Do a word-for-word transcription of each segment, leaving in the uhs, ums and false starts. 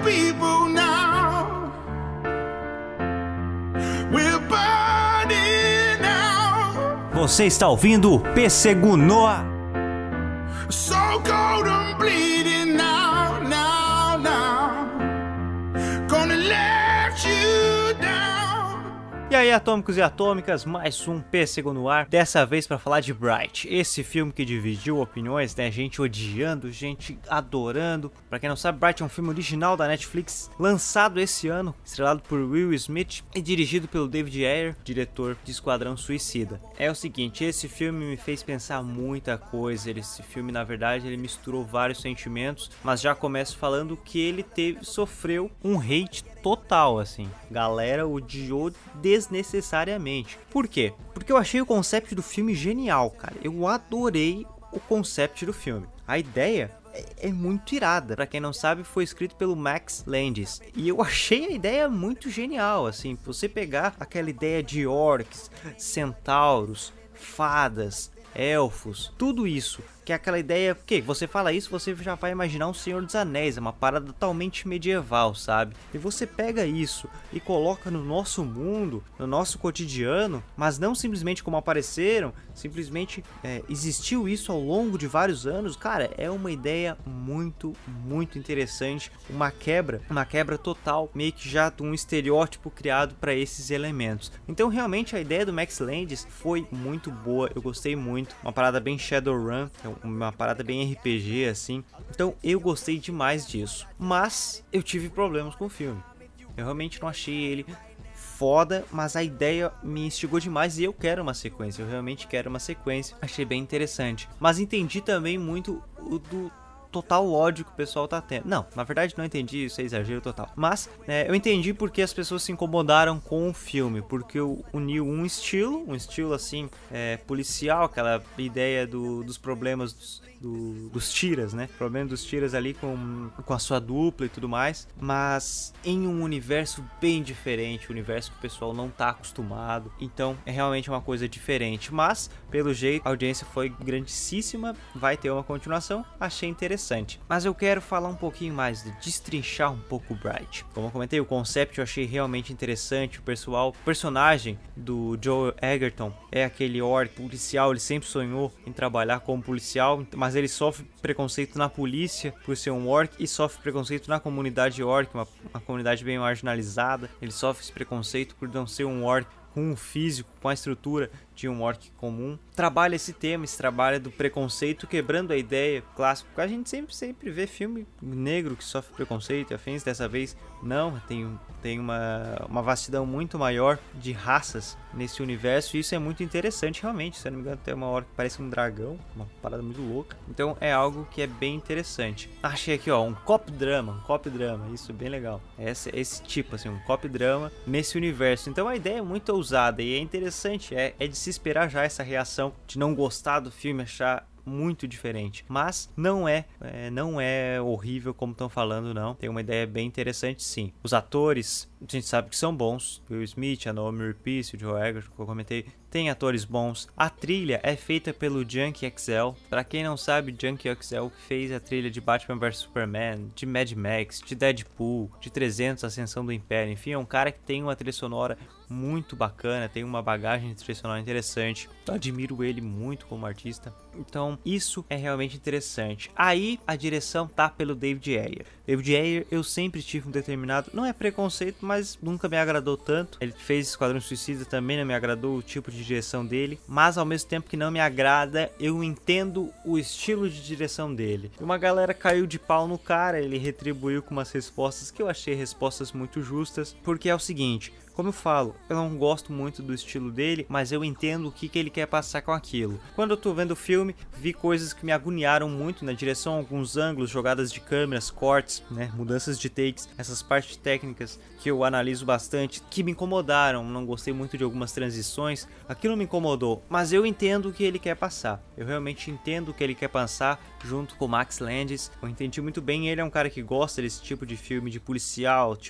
people now. We're burning out. Você está ouvindo o P C Gunoa. So cold and bleeding now, now, now. Gonna let you down. E aí, atômicos e atômicas, mais um P C no ar, dessa vez para falar de Bright, esse filme que dividiu opiniões, né, gente odiando, gente adorando. Pra quem não sabe, Bright é um filme original da Netflix, lançado esse ano, estrelado por Will Smith e dirigido pelo David Ayer, diretor de Esquadrão Suicida. É o seguinte, esse filme me fez pensar muita coisa, esse filme na verdade ele misturou vários sentimentos, mas já começo falando que ele teve, sofreu um hate total, assim, galera odiou desnecessariamente. Por quê? Porque eu achei o conceito do filme genial, cara, eu adorei o conceito do filme, a ideia é, é muito irada. Pra quem não sabe, foi escrito pelo Max Landis e eu achei a ideia muito genial, assim, você pegar aquela ideia de orcs, centauros, fadas, elfos, tudo isso, que é aquela ideia, que você fala isso, você já vai imaginar um Senhor dos Anéis, é uma parada totalmente medieval, sabe? E você pega isso e coloca no nosso mundo, no nosso cotidiano, mas não simplesmente como apareceram, simplesmente é, existiu isso ao longo de vários anos. Cara, é uma ideia muito, muito interessante, uma quebra, uma quebra total, meio que já de um estereótipo criado para esses elementos. Então realmente a ideia do Max Landis foi muito boa, eu gostei muito, uma parada bem Shadowrun, uma parada bem R P G assim, então eu gostei demais disso, mas eu tive problemas com o filme, eu realmente não achei ele foda, mas a ideia me instigou demais e eu quero uma sequência, eu realmente quero uma sequência, achei bem interessante, mas entendi também muito o do total ódio que o pessoal tá tendo. Não, na verdade não entendi, isso é exagero total. Mas é, eu entendi porque as pessoas se incomodaram com o filme, porque uniu um estilo, um estilo assim, é, policial, aquela ideia do, dos problemas dos, do, dos tiras, né? O problema dos tiras ali com, com a sua dupla e tudo mais, mas em um universo bem diferente, um universo que o pessoal não tá acostumado. Então é realmente uma coisa diferente, mas pelo jeito a audiência foi grandíssima, vai ter uma continuação, achei interessante. Mas eu quero falar um pouquinho mais, de destrinchar um pouco o Bright. Como eu comentei, o conceito eu achei realmente interessante. O pessoal, o personagem do Joel Edgerton é aquele orc policial, ele sempre sonhou em trabalhar como policial, mas ele sofre preconceito na polícia por ser um orc e sofre preconceito na comunidade orc, uma, uma comunidade bem marginalizada. Ele sofre esse preconceito por não ser um orc com o físico, com a estrutura de um orc comum. Trabalha esse tema, esse trabalho do preconceito, quebrando a ideia clássica. A gente sempre, sempre vê filme negro que sofre preconceito e afins. Dessa vez, não, tem, tem uma, uma vastidão muito maior de raças nesse universo. E isso é muito interessante, realmente. Se eu não me engano, tem uma hora que parece um dragão, uma parada muito louca. Então, é algo que é bem interessante. Achei aqui, ó, um cop drama, um cop drama. Isso é bem legal. Esse, esse tipo, assim, um cop drama nesse universo. Então, a ideia é muito ousada e é interessante. É, é de se esperar já essa reação de não gostar do filme, achar muito diferente, mas não é, é não é horrível como estão falando, não. Tem uma ideia bem interessante, sim. Os atores, a gente sabe que são bons. Will Smith, a Naomi Rapace, o Joe Edgerton, que eu comentei, tem atores bons. A trilha é feita pelo Junkie X L. Pra quem não sabe, Junkie X L fez a trilha de Batman versus Superman, de Mad Max, de Deadpool, de trezentos, Ascensão do Império. Enfim, é um cara que tem uma trilha sonora muito bacana, tem uma bagagem de trilha sonora interessante. Eu admiro ele muito como artista. Então, isso é realmente interessante. Aí, a direção tá pelo David Ayer. David Ayer, eu sempre tive um determinado... Não é preconceito, mas nunca me agradou tanto. Ele fez Esquadrão Suicida, também não me agradou o tipo de direção dele. Mas, ao mesmo tempo que não me agrada, eu entendo o estilo de direção dele. Uma galera caiu de pau no cara, ele retribuiu com umas respostas que eu achei respostas muito justas. Porque é o seguinte... Como eu falo, eu não gosto muito do estilo dele, mas eu entendo o que, que ele quer passar com aquilo. Quando eu tô vendo o filme, vi coisas que me agoniaram muito na direção, alguns ângulos, jogadas de câmeras, cortes, né, mudanças de takes, essas partes técnicas que eu analiso bastante, que me incomodaram, não gostei muito de algumas transições, aquilo me incomodou, mas eu entendo o que ele quer passar. Eu realmente entendo o que ele quer passar junto com o Max Landis, eu entendi muito bem, ele é um cara que gosta desse tipo de filme de policial, tipo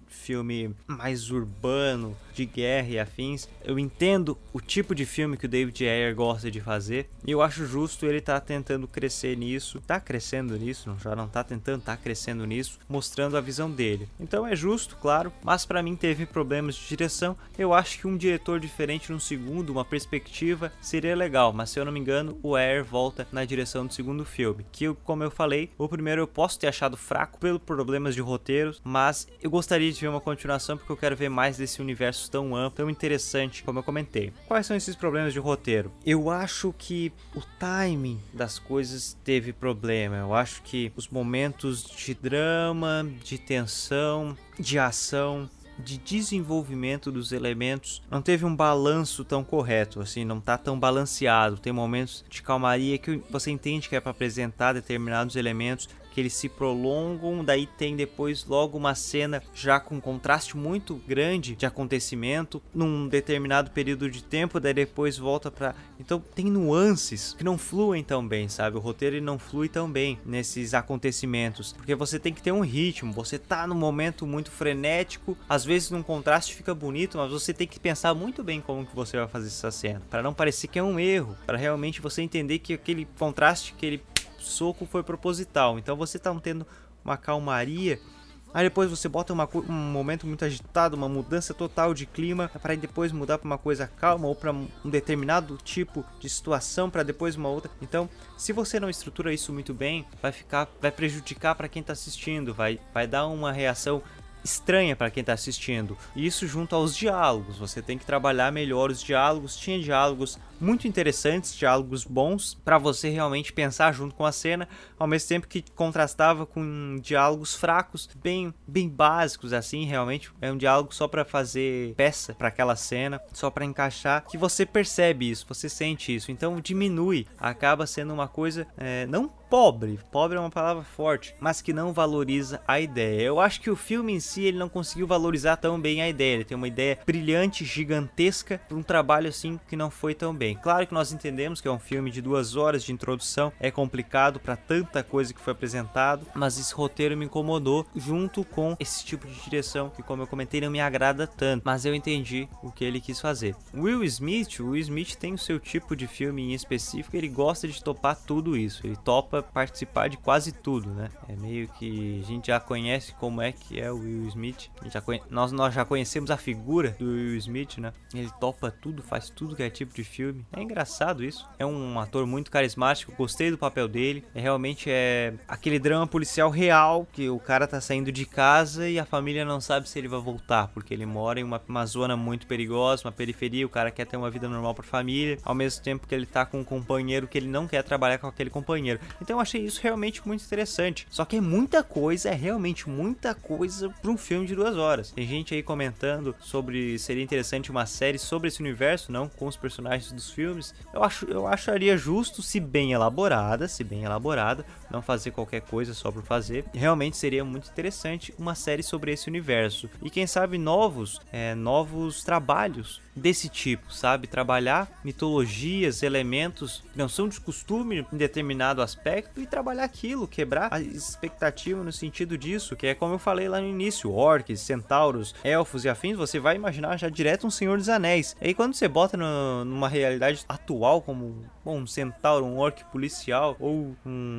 filme mais urbano, de guerra e afins. Eu entendo o tipo de filme que o David Ayer gosta de fazer, e eu acho justo ele tá tentando crescer nisso, tá crescendo nisso, já não tá tentando, tá crescendo nisso, mostrando a visão dele. Então é justo, claro, mas pra mim teve problemas de direção. Eu acho que um diretor diferente num segundo, uma perspectiva, seria legal, mas se eu não me engano, o Ayer volta na direção do segundo filme, que como eu falei, o primeiro eu posso ter achado fraco pelo problemas de roteiros, mas eu gostaria de ver uma continuação porque eu quero ver mais desse universo tão amplo, tão interessante, como eu comentei. Quais são esses problemas de roteiro? Eu acho que o timing das coisas teve problema. Eu acho que os momentos de drama, de tensão, de ação, de desenvolvimento dos elementos não teve um balanço tão correto, assim, não tá tão balanceado. Tem momentos de calmaria que você entende que é para apresentar determinados elementos, que eles se prolongam, daí tem depois logo uma cena já com um contraste muito grande de acontecimento num determinado período de tempo, daí depois volta pra... Então tem nuances que não fluem tão bem, sabe? O roteiro ele não flui tão bem nesses acontecimentos, porque você tem que ter um ritmo, você tá num momento muito frenético, às vezes num contraste fica bonito, mas você tem que pensar muito bem como que você vai fazer essa cena, para não parecer que é um erro, para realmente você entender que aquele contraste, aquele soco foi proposital. Então você tá tendo uma calmaria, aí depois você bota uma, um momento muito agitado, uma mudança total de clima, para depois mudar para uma coisa calma ou para um determinado tipo de situação, para depois uma outra. Então, se você não estrutura isso muito bem, vai ficar, vai prejudicar para quem tá assistindo, vai, vai dar uma reação estranha para quem está assistindo. Isso junto aos diálogos, você tem que trabalhar melhor os diálogos. Tinha diálogos muito interessantes, diálogos bons para você realmente pensar junto com a cena, ao mesmo tempo que contrastava com diálogos fracos, bem bem básicos assim. Realmente é um diálogo só para fazer peça para aquela cena, só para encaixar, que você percebe isso, você sente isso, então diminui, acaba sendo uma coisa é, não pobre, pobre é uma palavra forte, mas que não valoriza a ideia. Eu acho que o filme em si ele não conseguiu valorizar tão bem a ideia. Ele tem uma ideia brilhante, gigantesca, para um trabalho assim que não foi tão bem. Claro que nós entendemos que é um filme de duas horas de introdução, é complicado para tanta coisa que foi apresentado, mas esse roteiro me incomodou junto com esse tipo de direção que, como eu comentei, não me agrada tanto, mas eu entendi o que ele quis fazer. Will Smith, o Will Smith tem o seu tipo de filme em específico, ele gosta de topar tudo isso, ele topa participar de quase tudo, né? É meio que a gente já conhece como é que é o Will Smith, a gente já conhe... nós, nós já conhecemos a figura do Will Smith, né? Ele topa tudo, faz tudo que é tipo de filme. É engraçado isso. É um ator muito carismático, gostei do papel dele. É realmente é aquele drama policial real, que o cara tá saindo de casa e a família não sabe se ele vai voltar, porque ele mora em uma, uma zona muito perigosa, uma periferia, o cara quer ter uma vida normal pra família, ao mesmo tempo que ele tá com um companheiro que ele não quer trabalhar com aquele companheiro. Então eu achei isso realmente muito interessante. Só que é muita coisa, é realmente muita coisa para um filme de duas horas. Tem gente aí comentando sobre seria interessante uma série sobre esse universo, não com os personagens dos filmes. Eu, acho, eu acharia justo, se bem elaborada, se bem elaborada, não fazer qualquer coisa só por fazer. Realmente seria muito interessante uma série sobre esse universo. E quem sabe novos, é, novos trabalhos desse tipo, sabe? Trabalhar mitologias, elementos que não são de costume em determinado aspecto e trabalhar aquilo, quebrar a expectativa no sentido disso, que é como eu falei lá no início, orcs, centauros, elfos e afins, você vai imaginar já direto um Senhor dos Anéis. E aí quando você bota no, numa realidade atual como bom, um centauro, um orc policial ou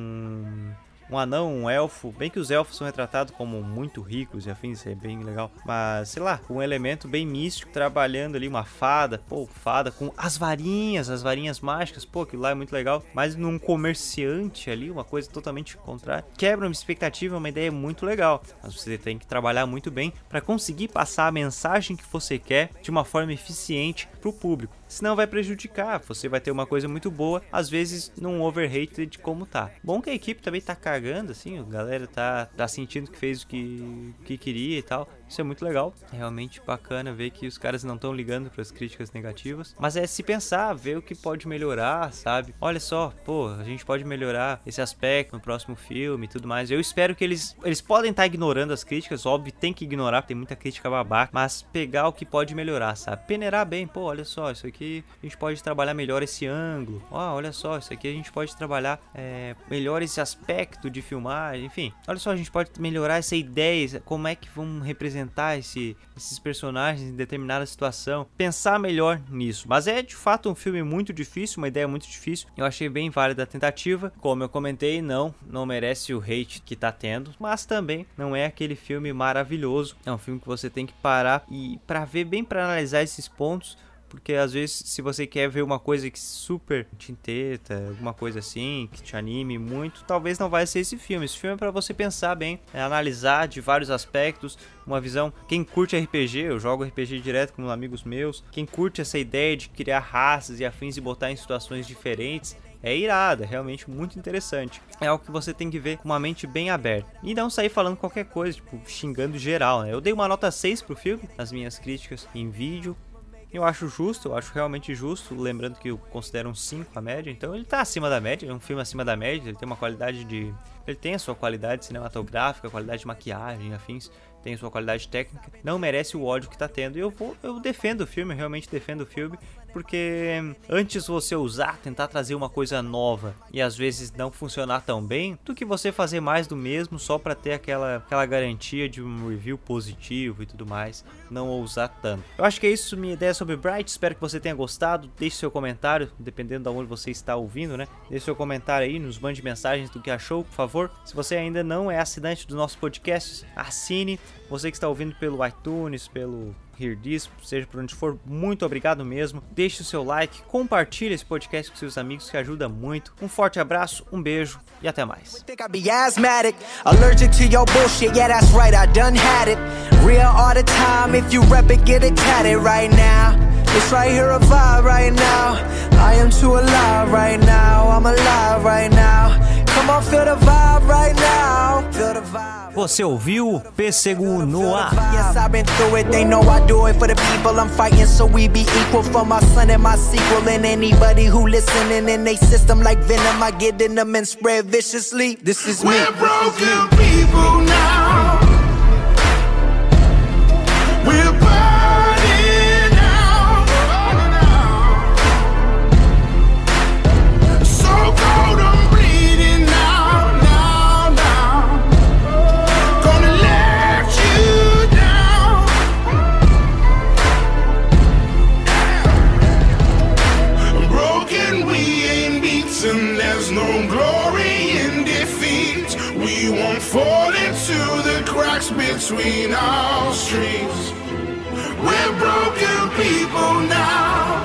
um... um anão, um elfo, bem que os elfos são retratados como muito ricos e afins, é bem legal, mas sei lá, um elemento bem místico, trabalhando ali, uma fada, pô, fada com as varinhas, as varinhas mágicas, pô, aquilo lá é muito legal, mas num comerciante ali, uma coisa totalmente contrária, quebra uma expectativa, uma ideia muito legal, mas você tem que trabalhar muito bem para conseguir passar a mensagem que você quer de uma forma eficiente pro público, senão vai prejudicar, você vai ter uma coisa muito boa, às vezes num overrated como tá. Bom que a equipe também tá cagando, assim, a galera tá, tá sentindo que fez o que, que queria e tal, isso é muito legal, é realmente bacana ver que os caras não estão ligando para as críticas negativas, mas é se pensar, ver o que pode melhorar, sabe? Olha só, pô, a gente pode melhorar esse aspecto no próximo filme e tudo mais. Eu espero que eles, eles podem estar ignorando as críticas, óbvio, tem que ignorar, tem muita crítica babaca, mas pegar o que pode melhorar, sabe? Peneirar bem, pô, olha só, isso aqui a gente pode trabalhar melhor esse ângulo, ó, olha só, isso aqui a gente pode trabalhar é, melhor esse aspecto jeito de filmar, enfim. Olha só, a gente pode melhorar essa ideia, como é que vamos representar esse, esses personagens em determinada situação, pensar melhor nisso. Mas é de fato um filme muito difícil, uma ideia muito difícil. Eu achei bem válida a tentativa. Como eu comentei, não, não merece o hate que tá tendo, mas também não é aquele filme maravilhoso. É um filme que você tem que parar e para ver bem, para analisar esses pontos. Porque às vezes, se você quer ver uma coisa que super te enteta, alguma coisa assim, que te anime muito, talvez não vai ser esse filme. Esse filme é pra você pensar bem, é analisar de vários aspectos, uma visão. Quem curte R P G, eu jogo R P G direto com amigos meus, quem curte essa ideia de criar raças e afins e botar em situações diferentes, é irado, é realmente muito interessante. É algo que você tem que ver com uma mente bem aberta. E não sair falando qualquer coisa, tipo, xingando geral, né? Eu dei uma nota seis pro filme, nas minhas críticas em vídeo. Eu acho justo, eu acho realmente justo, lembrando que eu considero um cinco a média, então ele tá acima da média, é um filme acima da média, ele tem uma qualidade de... ele tem a sua qualidade cinematográfica, qualidade de maquiagem, afins, tem a sua qualidade técnica, não merece o ódio que tá tendo, e eu vou, eu defendo o filme, realmente defendo o filme, porque antes você usar, tentar trazer uma coisa nova e às vezes não funcionar tão bem, do que você fazer mais do mesmo só para ter aquela, aquela garantia de um review positivo e tudo mais, não ousar tanto. Eu acho que é isso, minha ideia sobre Bright, espero que você tenha gostado, deixe seu comentário, dependendo de onde você está ouvindo, né? Deixe seu comentário aí, nos mande mensagens do que achou, por favor. Se você ainda não é assinante do nosso podcast, assine. Você que está ouvindo pelo iTunes, pelo Hear This, seja por onde for, muito obrigado mesmo. Deixe o seu like, compartilhe esse podcast com seus amigos, que ajuda muito. Um forte abraço, um beijo e até mais. Você ouviu o Pêssego no ar. Yes, I've been through it. They know I do it for the people I'm fighting, so we be equal for my son and my sequel. And anybody who listening in they system like venom, I get in them and spread viciously. This is me. We're broken people now. We're burning out, burning out. So cold I'm bleeding now, now, now. Gonna let you down. Broken, we ain't beaten. There's no glory in defeat. We won't fall into the cracks between our streets. We're broken people now.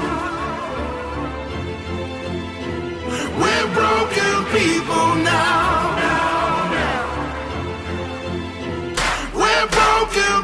We're broken people now. We're broken